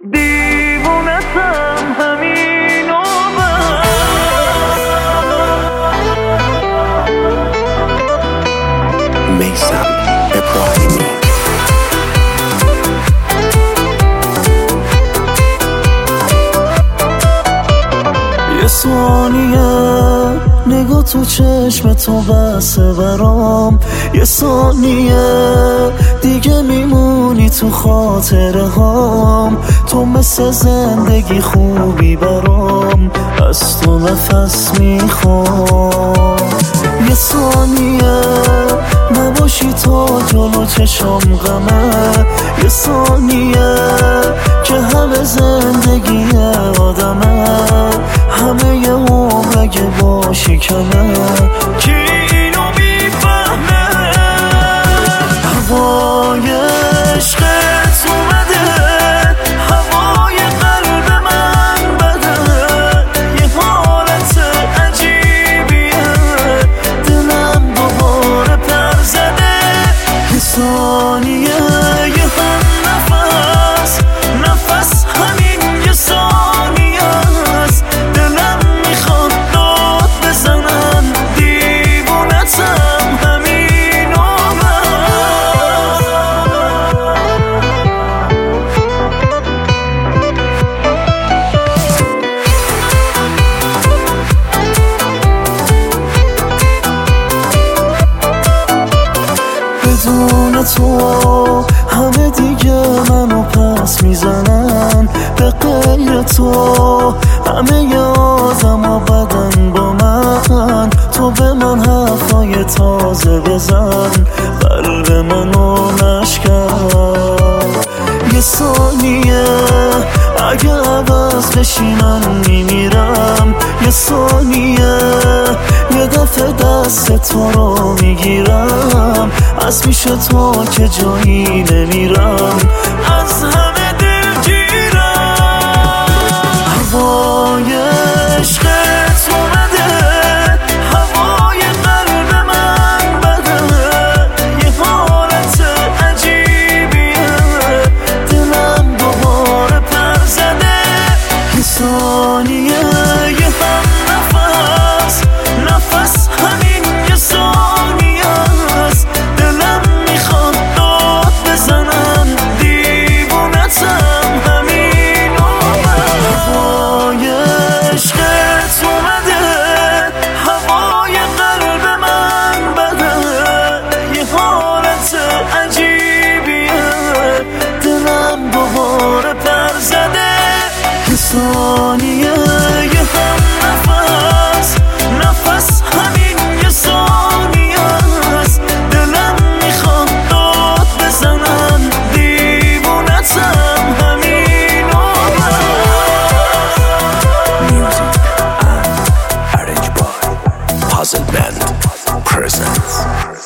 دیوونتم همین و میثم ابراهیمی. یه ثانیه نگاه تو چشم تو بسه برام، یه ثانیه دیگه میمونی تو خاطره هام. تو مثل زندگی خوبی برام، از تو نفس میخوام. یه ثانیه نباشی تا جلو چشم غمه، یه ثانیه که همه زندگی آدمه، همه یه عمر اگه باشی کمه. کی اینو میفهمه؟ هوای عشقت اومده، هوای قلب من بده، یه حالت عجیبیه، دلم دوباره پر زده. یه ثانیه یه هم نفس، نفس همین یه ثانیه است. دلم میخواد داد بزنم، دیوونتم همین و بدون تو همه دیگه منو پس میزنن، به غیر تو همه یادم بدن با من. تو به من حرفای تازه بزن، قلب منو نشکن. یه ثانیه اگه عوض بشی من میمیرم، یه ثانیه یه دفعه دست تو رو میگیرم، از پیش تو که جایی نمیرم، از همه دلگیرم. هوای عشقت اومده، هوای قلب من بده، یه حالت عجیبیه، دلم دوباره پر زده. یه ثانیه یه هم نفس، نفس همین یه ثانیه است. دلم میخواد داد بزنم، دیوونتم همین و هوای عشقت اومده، هوای قلب من بده، یه حالت عجیبیه، دلم دوباره پر زده. یه ثانیه یه هم نفس، نفس همین یه ثانیه است. دلم میخواد داد بزنم، دیوونتم همین و Music and arranged by Puzzle Band presents